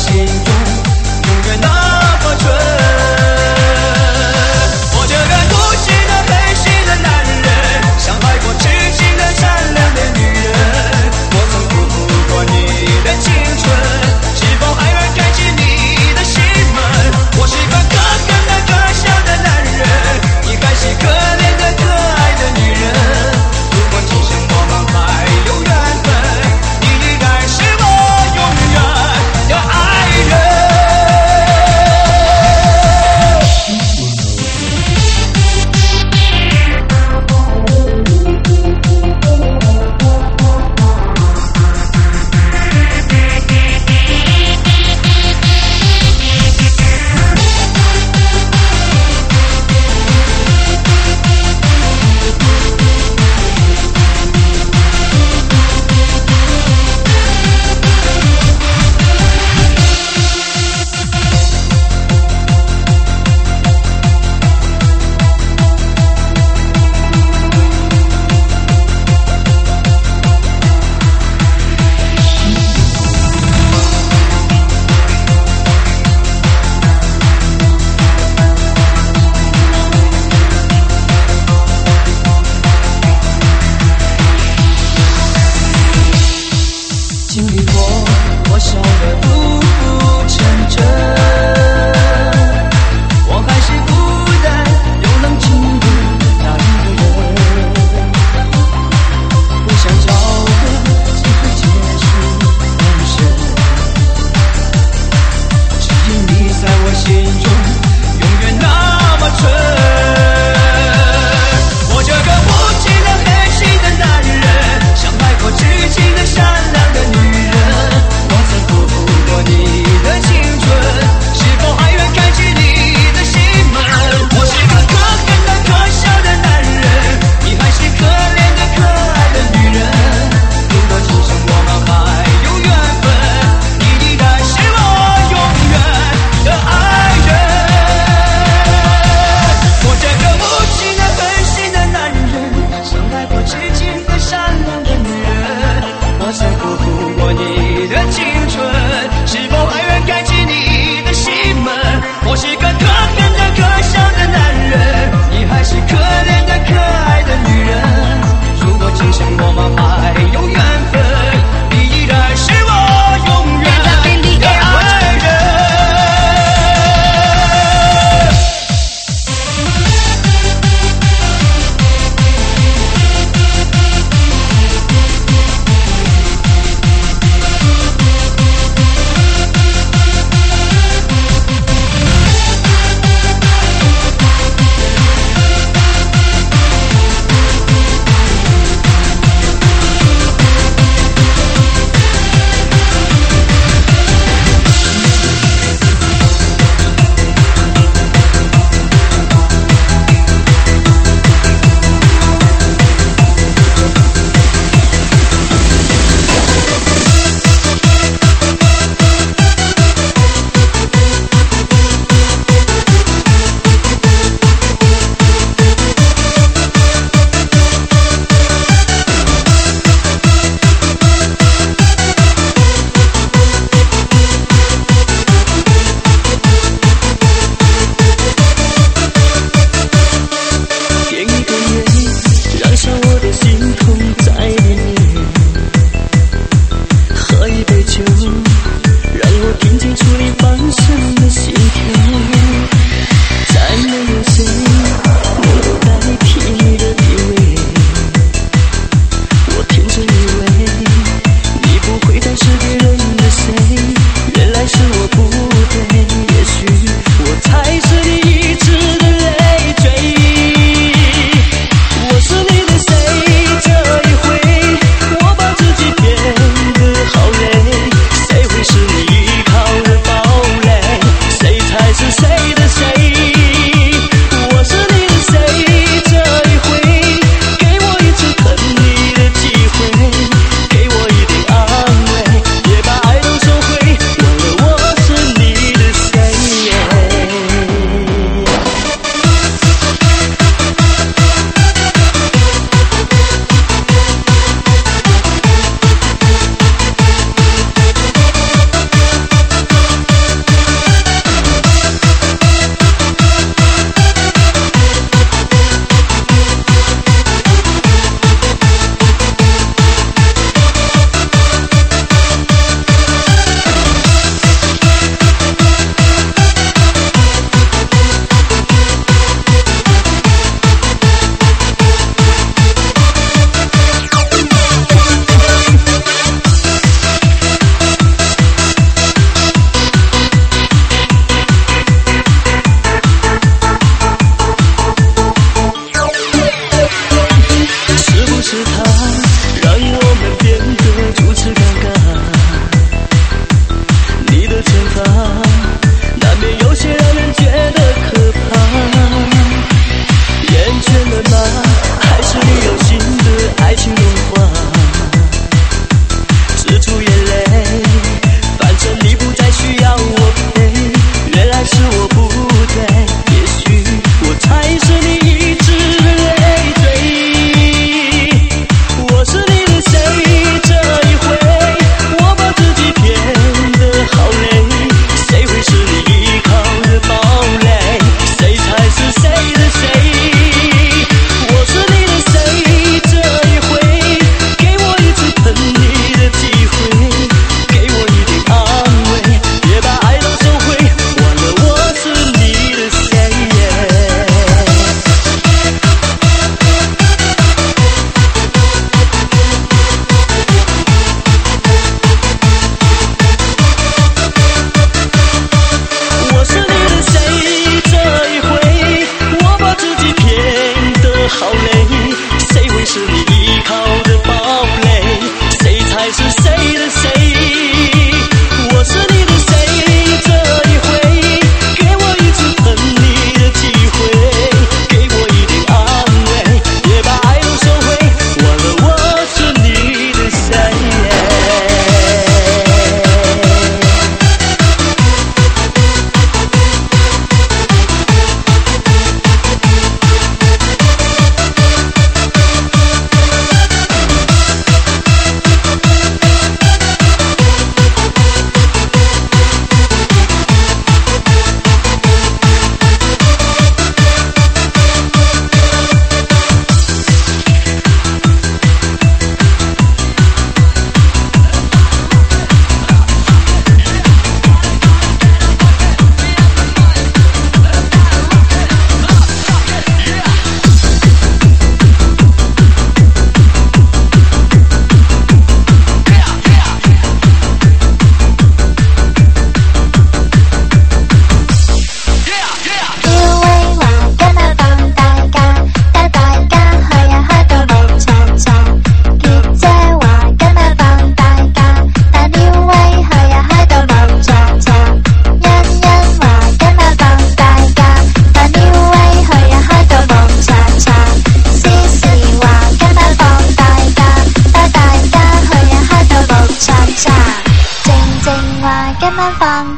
心中永远那么纯。我这个笃信的狠心的男人，像海阔痴情的善良的女人，我曾辜负过你的青春，是否还愿开启你的心门？我是个可恨的可笑的男人，你还是可怜的可爱的女人。如果今生我们还有缘分，你依然是我永远的爱人。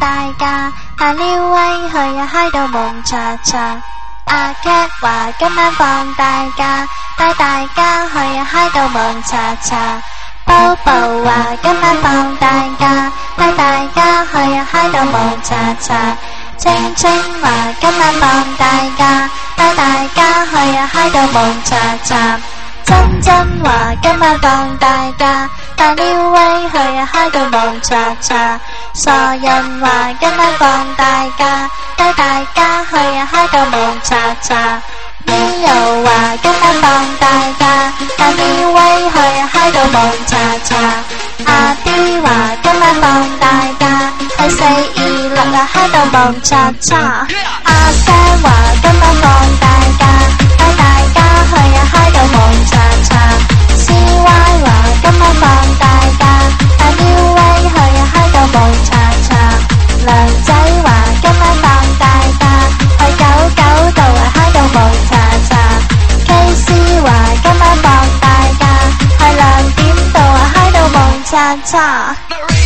大家，阿廖威去喺度蒙查查。阿 Cat 話今晚放大假，帶大家去喺度蒙查查。Bobo 話今晚放大假，帶大家去喺度蒙查查。青青話今晚放大假，帶大家去喺度蒙查查。珍珍話今晚放大假，帶廖威去喺度蒙查查。傻人話今晚放大假，帶大家去喺度蒙查查。Leo 話今晚放大假，帶廖威去喺度蒙查查。阿 D 話今晚放大假，喺426喺度蒙查查。阿 Sam 話今晚放大假，帶大家去喺度蒙查查。CY 話今晚放大假，帶廖威去喺度蒙查查。梁仔話今晚放大假，去99度喺度蒙查查。KC 話今晚放大假，去2點度喺度蒙查查。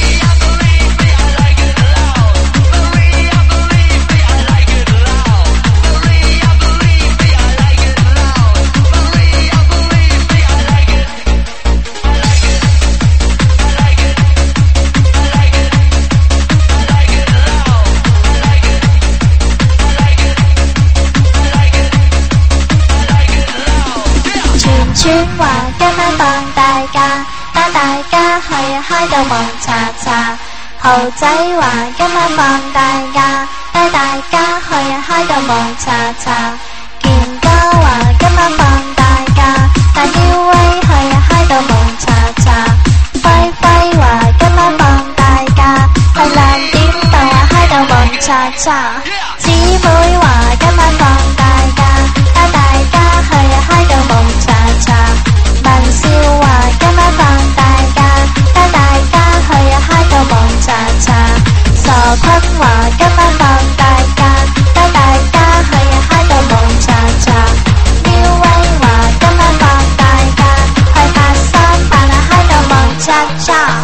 串話今晚放大假，帶大家去喺度蒙查查。豪仔話今晚放大假，帶大家去喺度蒙查查。健哥話今晚放大假，帶廖威去喺度蒙查查。輝輝話今晚放大假，去2點度喺度蒙查查。姊妹話今晚放大假，帶大家去喺度蒙查查。文少話今晚放大假，帶大家去喺度蒙查查。傻坤話今晚放大假，帶大家去喺度蒙查查。廖威話今晚放大假，去838喺度蒙查查。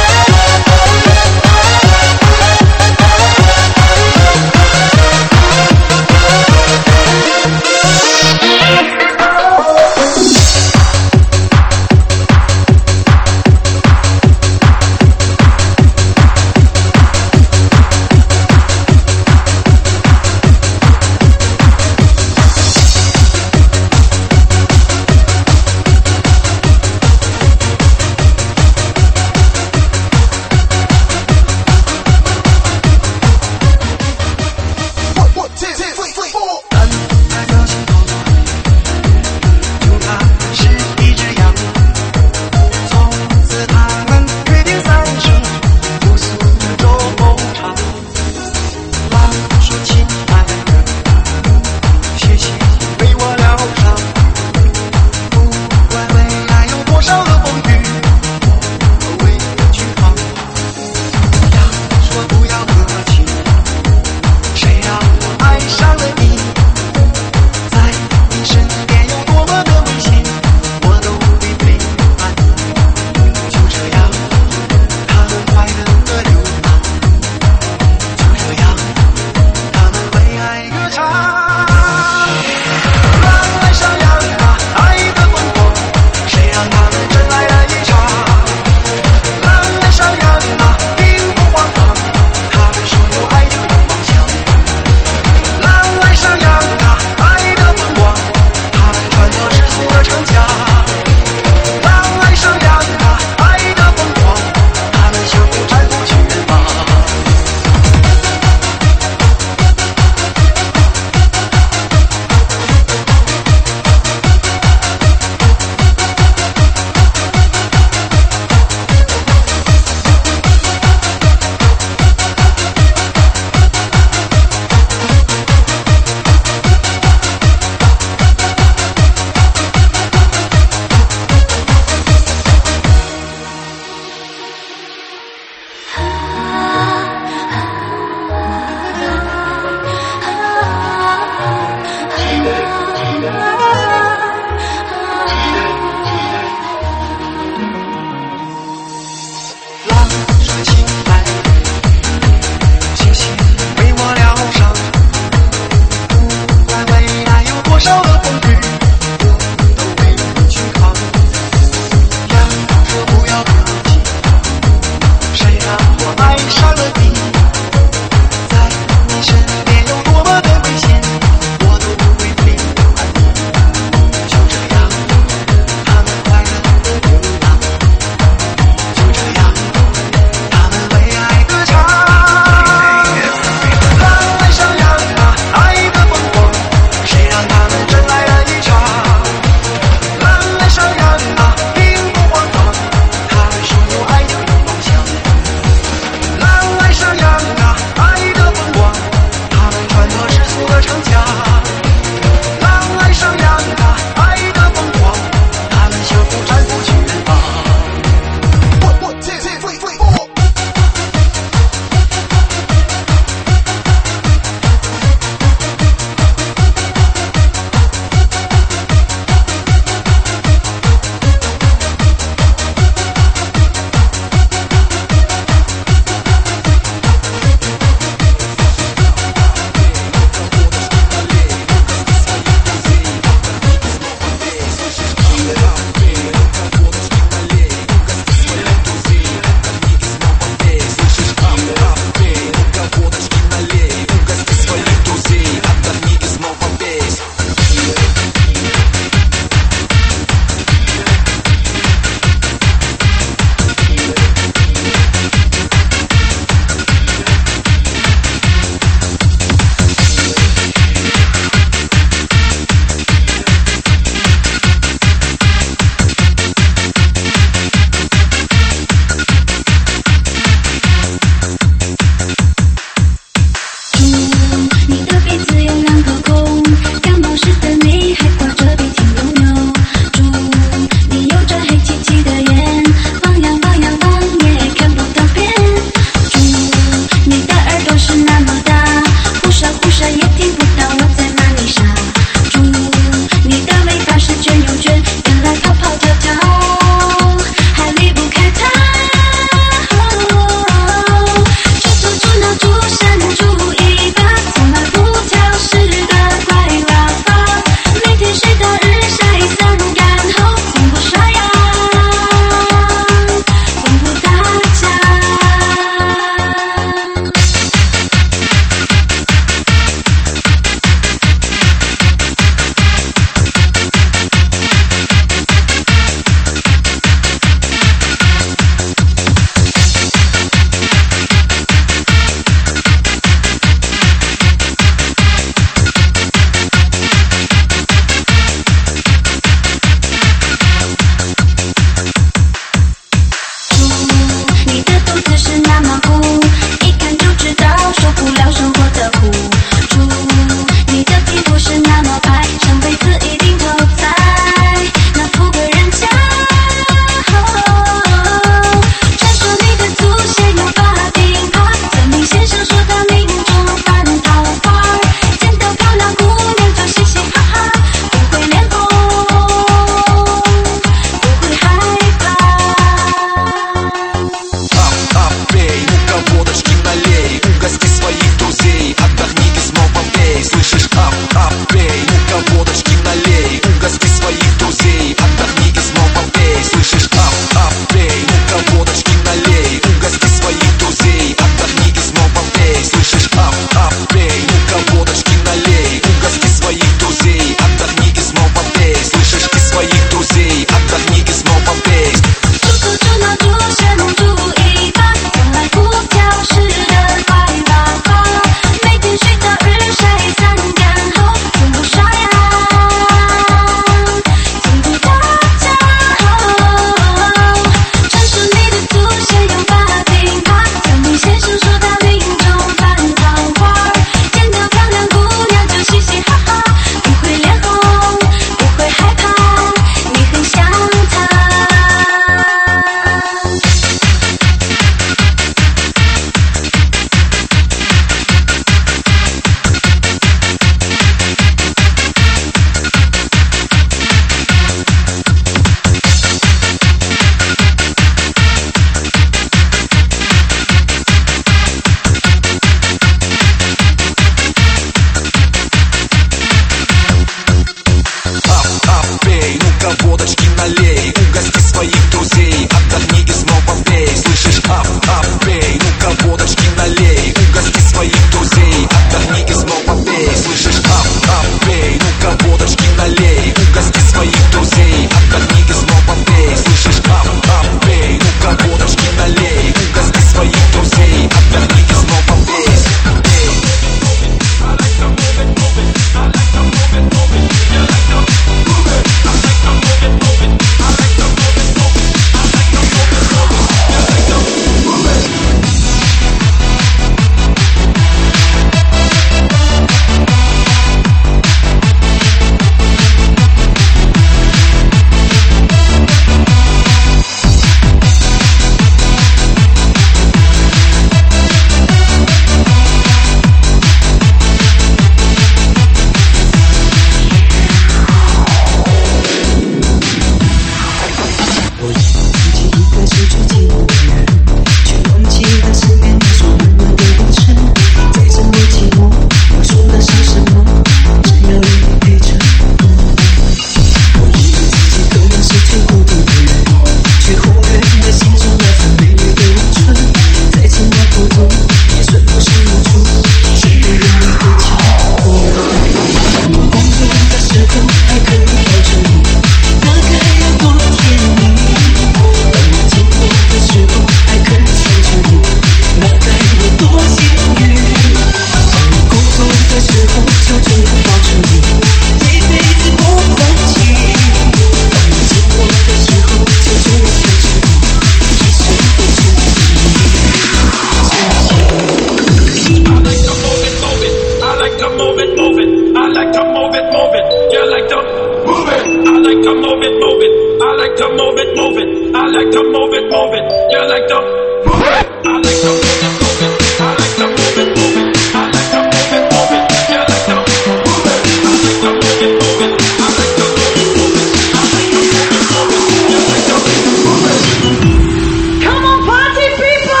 to move it, move it. I like to move it, move it. You like to move it. I like to move it, move it. I like to move it, move it. I like to move it, move it. You like to move it. I like to move it, move it. I like to move it, move it. I like to move it, move it. You like to move it. Come on, party people!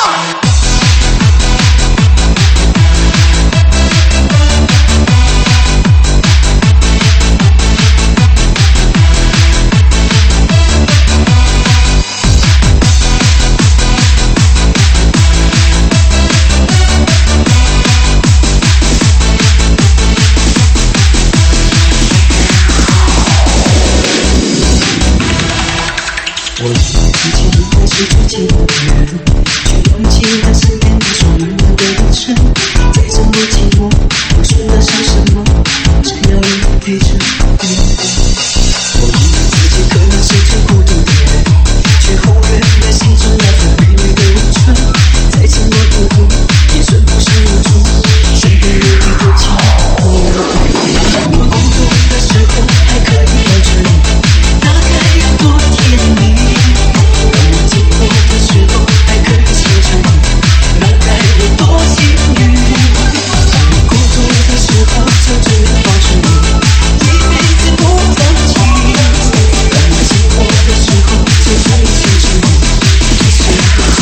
我已经开始憧憬的人，却忘记了思念的充满了的眼神。再怎么寂寞，我说得上什么？只要你陪着你。我以为自己可能是最孤独的人，却忽略了心中那份美丽的温存。再怎么孤独，也算不上无助。身边有你的情我工作的时候还可以抱着你，大概有多甜蜜。当我寂寞的时候还可以牵着你，那该有多幸运。当我孤独的时候就这样抱着你，一辈子不放弃。当我寂寞的时候就可以牵着你，一生都是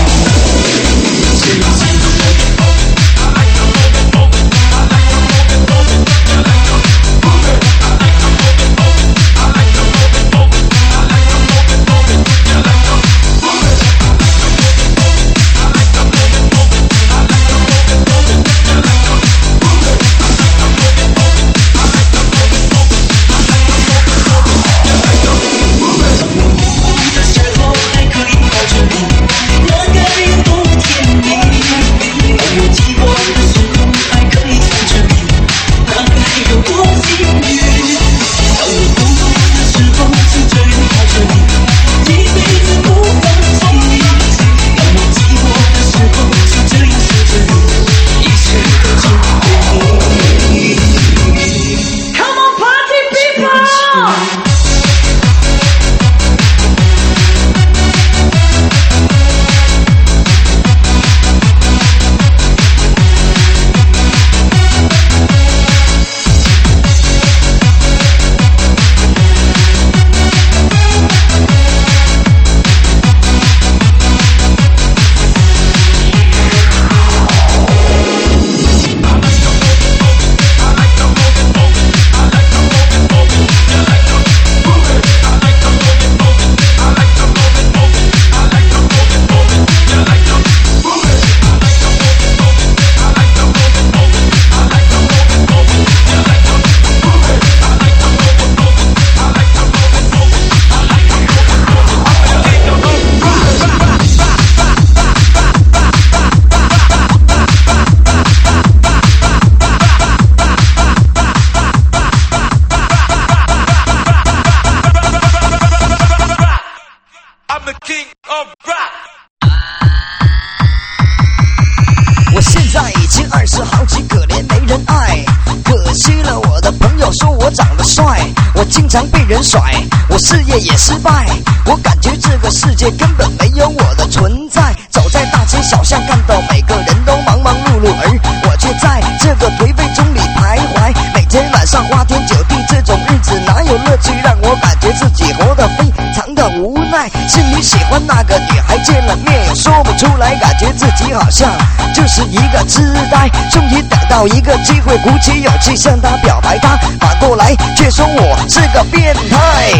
我现在已经20好几，可怜没人爱，可惜了我的朋友说我长得帅，我经常被人甩，我事业也失败，我感觉这个世界根本没有我的存在。走在大街小巷，看到每个人都忙忙碌碌，而我却在这个颓废中里徘徊。每天晚上花天酒地，这种日子哪有乐趣？让我感觉自己活得非常的无奈。心里喜欢那个女孩，见了面又说不出来，感觉自己好像就是一个痴呆。终于等到一个机会，鼓起勇气向她表白，她反过来却说我是个变态。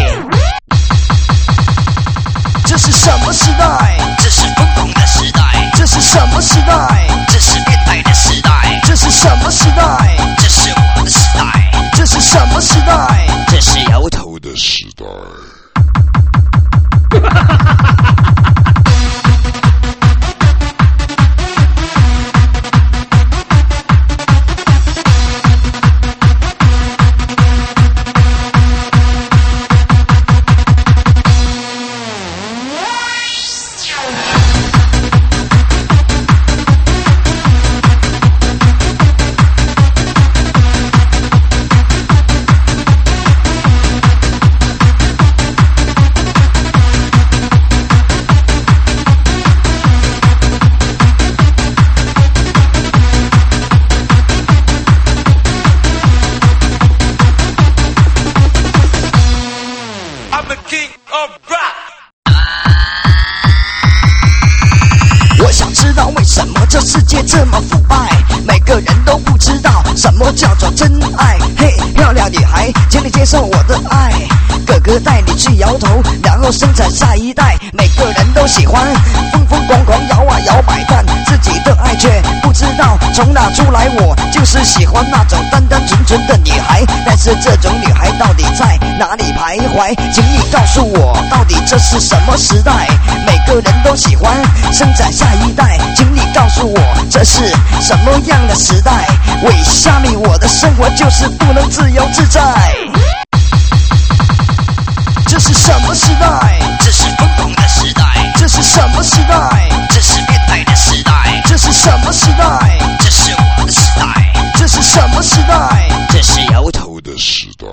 这是什么时代？这是疯狂的时代。这是什么时代？这是变态的时代。这是什么时代？这是我的时代。这是什么时代？这是摇头的时代。 么叫做真爱？嘿，漂亮女孩，请你接受我的爱。哥哥带你去摇头，然后生产下一代。每个人都喜欢疯疯狂狂摇啊摇摆，但自己的爱却不知道从哪出来。我就是喜欢那种单单纯纯的女孩，但是这种女孩到底在哪里徘徊？请你告诉我，到底这是什么时代？每个人都喜欢生产下一代，请你告诉我，这是什么样的时代？为虾米我的生活就是不能自由自在？这是什么时代？这是疯狂的时代。这是什么时代？这是变态的时代。这是什么时代？这是我的时代。这是什么时代？这是摇头的时代。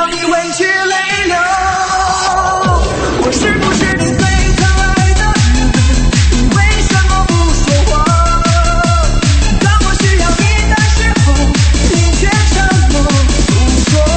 你委屈泪流。我是不是你最疼爱的人？你为什么不说话？当我需要你的时候，你却什么不说。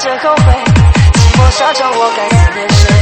着后悔，寂寞沙场我该思念谁？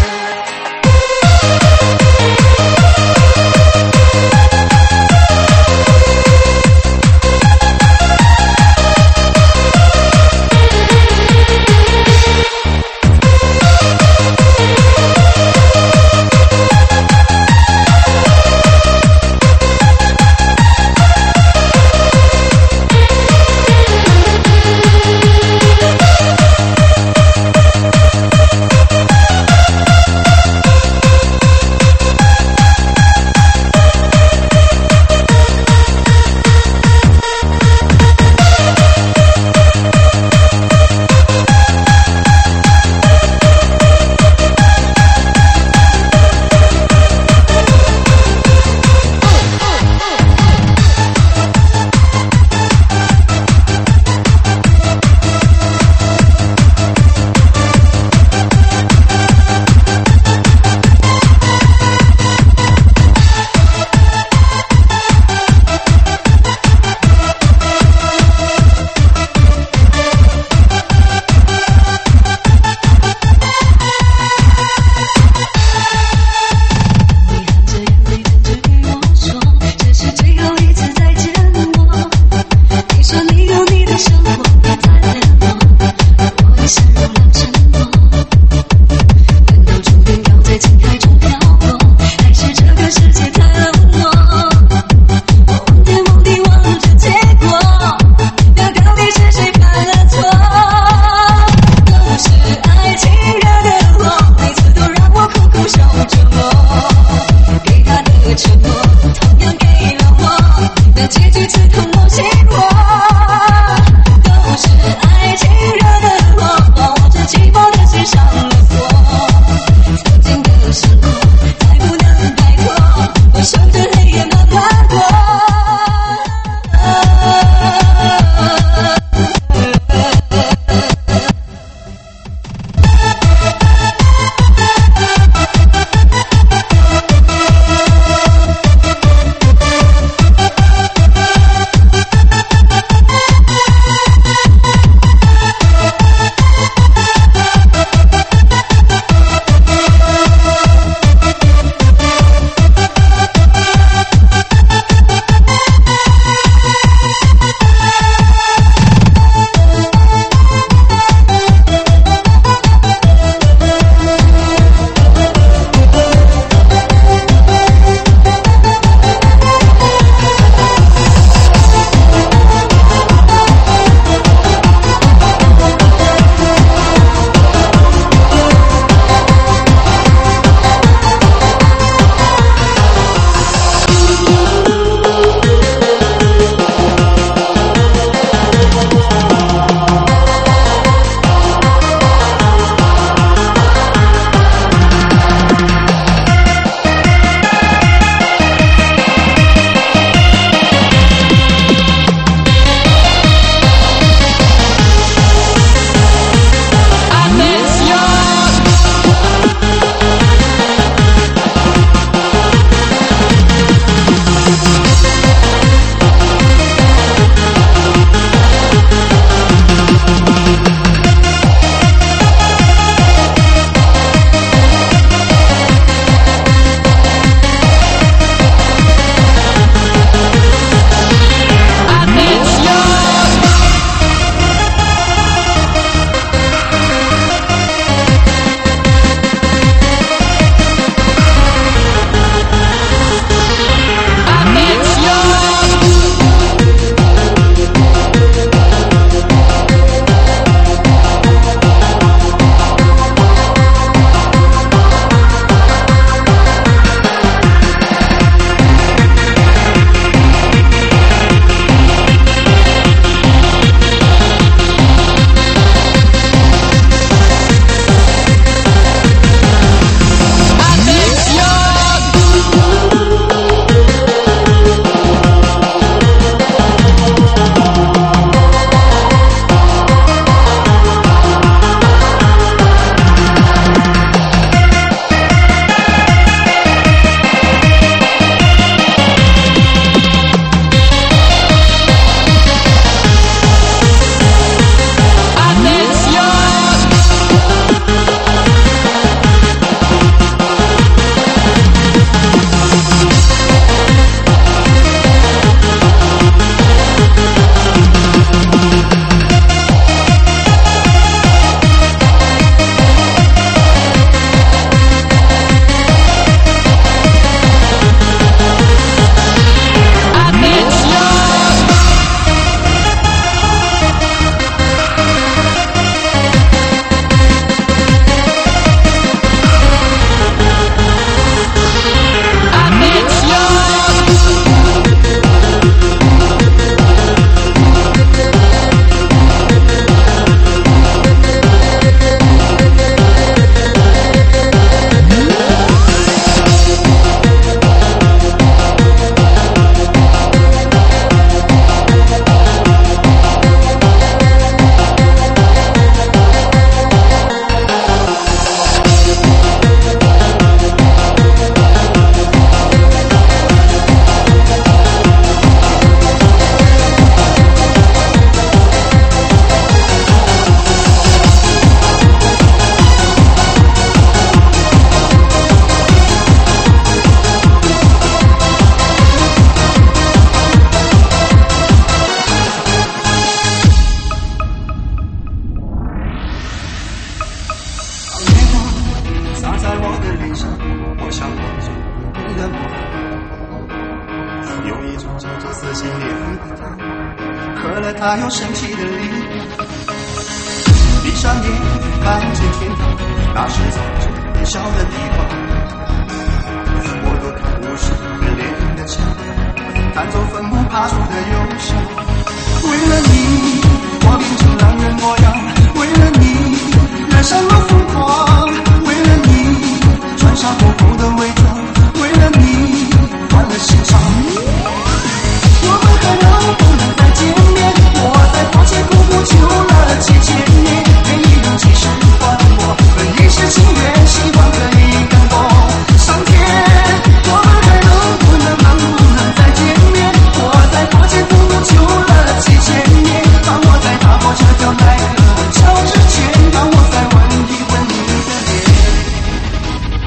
那有神奇的力。闭上眼，看见天堂，那是藏着微笑的地方。我躲开无数个烈焰的枪，赶走坟墓爬出的忧伤。为了你，我变成狼人模样；为了你，染上了疯狂；为了你，穿上厚厚的伪装；为了你，换了心肠。我们还能不能再见面？我在花前苦苦求了几千年，愿意用几世还我，本一世情缘，希望可以感动上天。我们还能不能再见面？我在花前苦苦求了几千年，当我在踏过这条奈何桥之前，让我再吻一吻你的脸。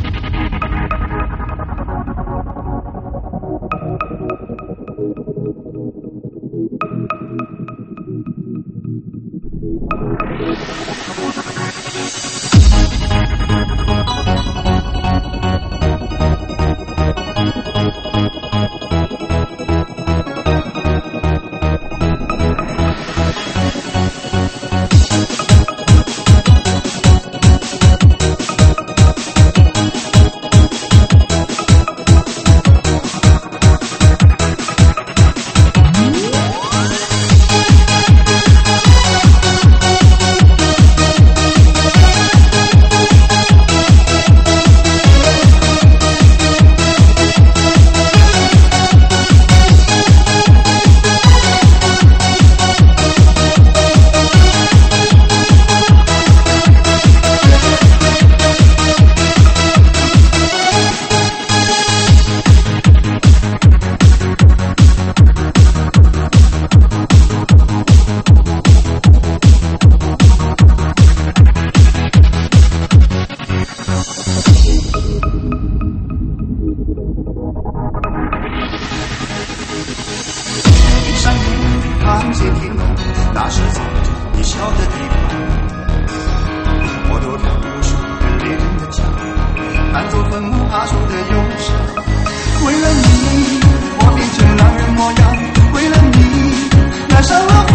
看见天空，那是藏着微笑的地方。我躲开无数个烈焰的枪，赶走坟墓爬出的忧伤。为了你，我变成狼人模样；为了你，染上了